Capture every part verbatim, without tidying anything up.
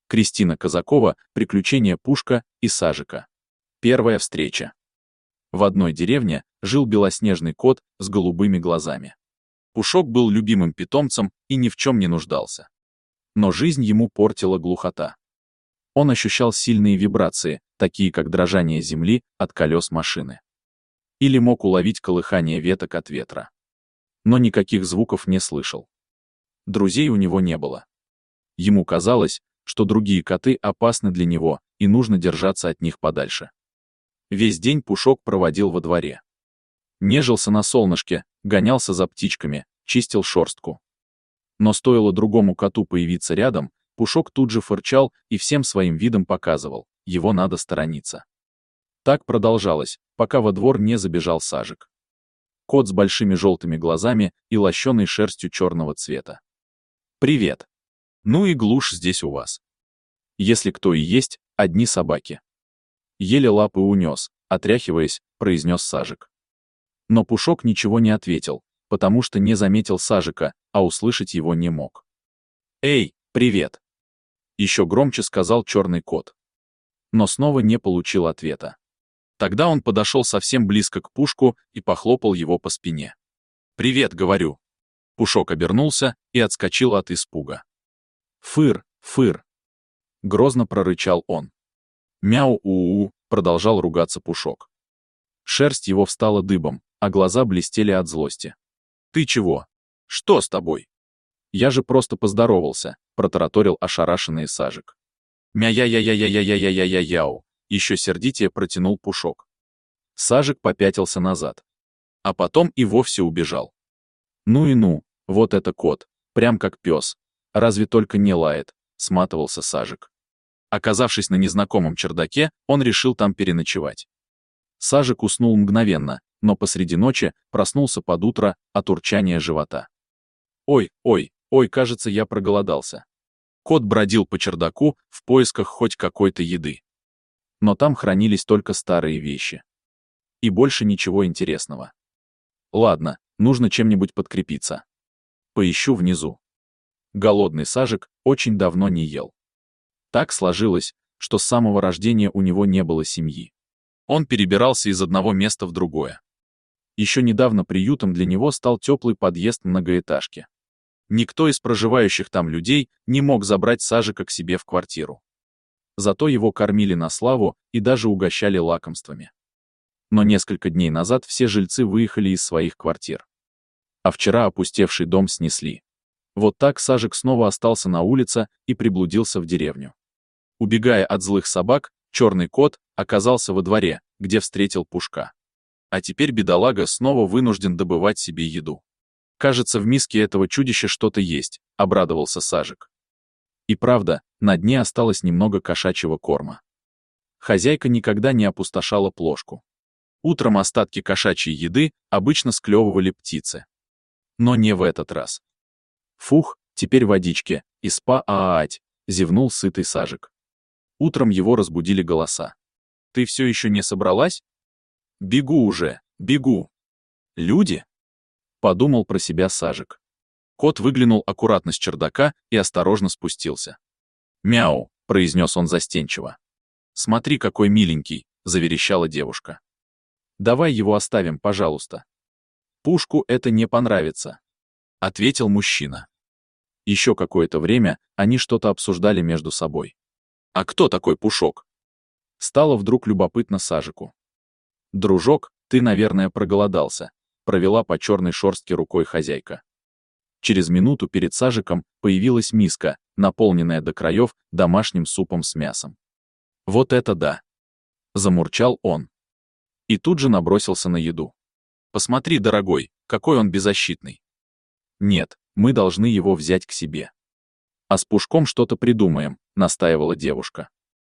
Кристина Казакова, приключения Пушка и Сажика. Первая встреча. В одной деревне жил белоснежный кот с голубыми глазами. Пушок был любимым питомцем и ни в чем не нуждался. Но жизнь ему портила глухота. Он ощущал сильные вибрации, такие как дрожание земли от колес машины. Или мог уловить колыхание веток от ветра. Но никаких звуков не слышал. Друзей у него не было. Ему казалось, что другие коты опасны для него, и нужно держаться от них подальше. Весь день Пушок проводил во дворе. Нежился на солнышке, гонялся за птичками, чистил шерстку. Но стоило другому коту появиться рядом, Пушок тут же фырчал и всем своим видом показывал, его надо сторониться. Так продолжалось, пока во двор не забежал Сажик. Кот с большими желтыми глазами и лощеной шерстью черного цвета. «Привет! Ну и глушь здесь у вас. Если кто и есть, одни собаки». Еле лапы унес, отряхиваясь, произнес Сажик. Но Пушок ничего не ответил, потому что не заметил Сажика, а услышать его не мог. «Эй, привет!» Еще громче сказал черный кот. Но снова не получил ответа. Тогда он подошел совсем близко к Пушку и похлопал его по спине. «Привет, говорю». Пушок обернулся и отскочил от испуга. «Фыр, фыр!» Грозно прорычал он. «Мяу-у-у!» продолжал ругаться Пушок. Шерсть его встала дыбом, а глаза блестели от злости. «Ты чего? Что с тобой?» «Я же просто поздоровался», протараторил ошарашенный Сажик. «Мя-я-я-я-я-я-я-я-я-яу!» еще сердитее протянул Пушок. Сажик попятился назад. А потом и вовсе убежал. «Ну и ну, вот это кот, прям как пес. Разве только не лает», сматывался Сажик. Оказавшись на незнакомом чердаке, он решил там переночевать. Сажик уснул мгновенно, но посреди ночи проснулся под утро от урчания живота. «Ой, ой, ой, кажется, я проголодался». Кот бродил по чердаку в поисках хоть какой-то еды. Но там хранились только старые вещи. И больше ничего интересного. Ладно, нужно чем-нибудь подкрепиться. Поищу внизу. Голодный Сажик очень давно не ел. Так сложилось, что с самого рождения у него не было семьи. Он перебирался из одного места в другое. Еще недавно приютом для него стал теплый подъезд многоэтажки. Никто из проживающих там людей не мог забрать Сажика к себе в квартиру. Зато его кормили на славу и даже угощали лакомствами. Но несколько дней назад все жильцы выехали из своих квартир. А вчера опустевший дом снесли. Вот так Сажик снова остался на улице и приблудился в деревню. Убегая от злых собак, черный кот оказался во дворе, где встретил Пушка. А теперь бедолага снова вынужден добывать себе еду. «Кажется, в миске этого чудища что-то есть», — обрадовался Сажик. И правда, на дне осталось немного кошачьего корма. Хозяйка никогда не опустошала плошку. Утром остатки кошачьей еды обычно склевывали птицы. Но не в этот раз. «Фух, теперь водички, и спа-аать», — зевнул сытый Сажик. Утром его разбудили голоса. «Ты все еще не собралась?» «Бегу уже, бегу». «Люди?» — подумал про себя Сажик. Кот выглянул аккуратно с чердака и осторожно спустился. «Мяу», — произнес он застенчиво. «Смотри, какой миленький», — заверещала девушка. «Давай его оставим, пожалуйста». «Пушку это не понравится», — ответил мужчина. Еще какое-то время они что-то обсуждали между собой. «А кто такой Пушок?» Стало вдруг любопытно Сажику. «Дружок, ты, наверное, проголодался», — провела по черной шерстке рукой хозяйка. Через минуту перед Сажиком появилась миска, наполненная до краев домашним супом с мясом. «Вот это да!» — замурчал он. И тут же набросился на еду. «Посмотри, дорогой, какой он беззащитный!» «Нет, мы должны его взять к себе». «А с Пушком что-то придумаем», — настаивала девушка.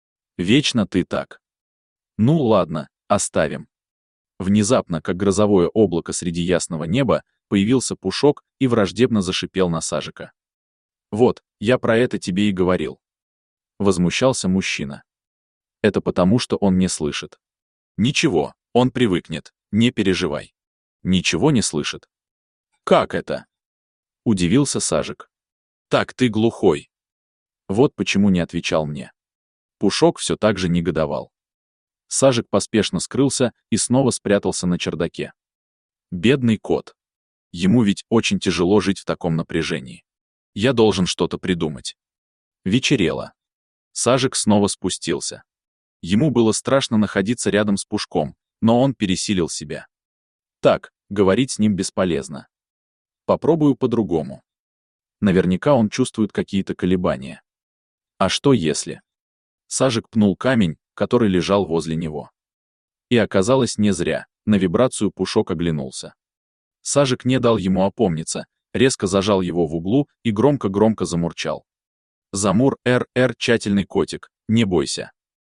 «Вечно ты так». «Ну ладно, оставим». Внезапно, как грозовое облако среди ясного неба, появился Пушок и враждебно зашипел на Сажика. «Вот, я про это тебе и говорил». Возмущался мужчина. «Это потому, что он не слышит». «Ничего, он привыкнет, не переживай». «Ничего не слышит». «Как это?» — удивился Сажик. «Так ты глухой». Вот почему не отвечал мне. Пушок все так же негодовал. Сажик поспешно скрылся и снова спрятался на чердаке. Бедный кот. Ему ведь очень тяжело жить в таком напряжении. Я должен что-то придумать. Вечерело. Сажик снова спустился. Ему было страшно находиться рядом с Пушком, но он пересилил себя. Так, говорить с ним бесполезно. Попробую по-другому. Наверняка он чувствует какие-то колебания. А что если? Сажик пнул камень, который лежал возле него. И оказалось не зря, на вибрацию Пушок оглянулся. Сажик не дал ему опомниться, резко зажал его в углу и громко-громко замурчал. Замур, эр-эр, тщательный котик, не бойся.